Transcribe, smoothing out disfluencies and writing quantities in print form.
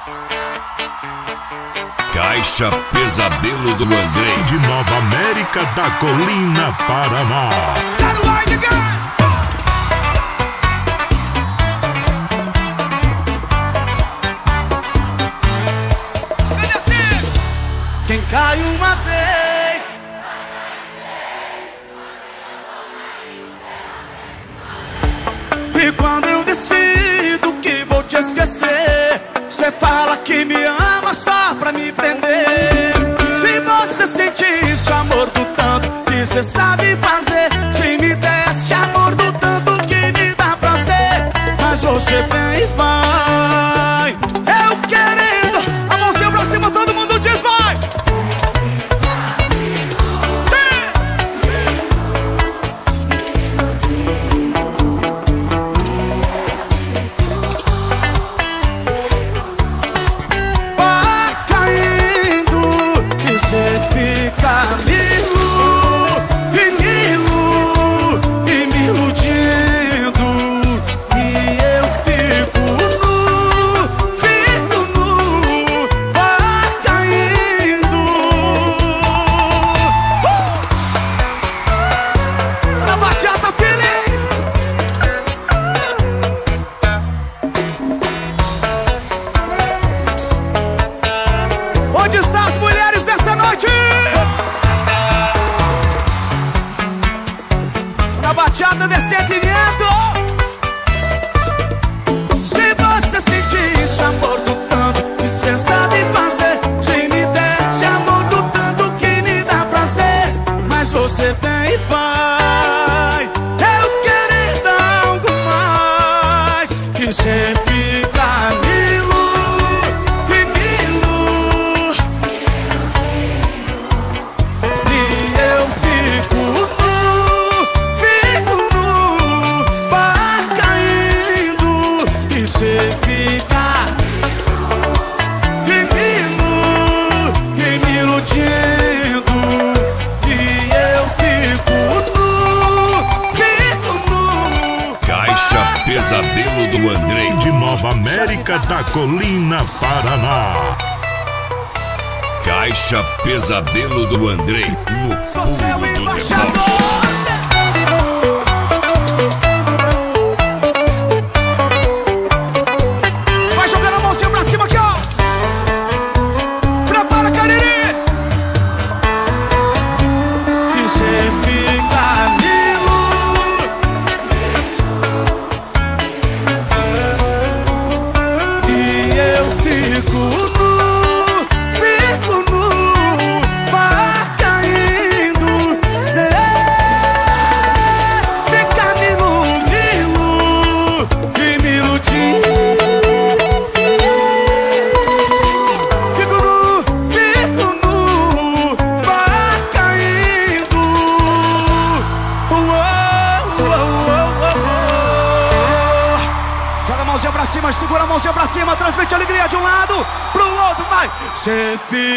Caixa Pesadelo do Andrei, de Nova América da Colina, Paraná. Quem cai uma vez, e quando eu decido que vou te esquecer, cê fala que me ama só pra me prender. Se você sentisse o amor do tanto que cê sabe fazer, se me desse amor do tanto que me dá prazer, mas você vem e vai, eu querendo, a mãozinha pra cima, todo mundo diz vai. Onde estão as mulheres dessa noite? Na bachata de sentimento. Se você sentisse amor do tanto que cê sabe fazer, se me desse amor do tanto que me dá prazer, mas você vem e vai, eu querer dar algo mais, que cê fica Pesadelo do Andrei, de Nova América da Colina, Paraná. Caixa Pesadelo do Andrei, no pulo do deboche. Vai jogando a mãozinha pra cima aqui, ó. Prepara, Cariri. E cê fica milo, e eu fico nu, vai caindo. Cê fica milo, e me iludindo. Fico nu, vai caindo. Joga a mãozinha pra cima, segura a mãozinha pra cima, transmite alegria de um lado pro outro, vai. Cê fica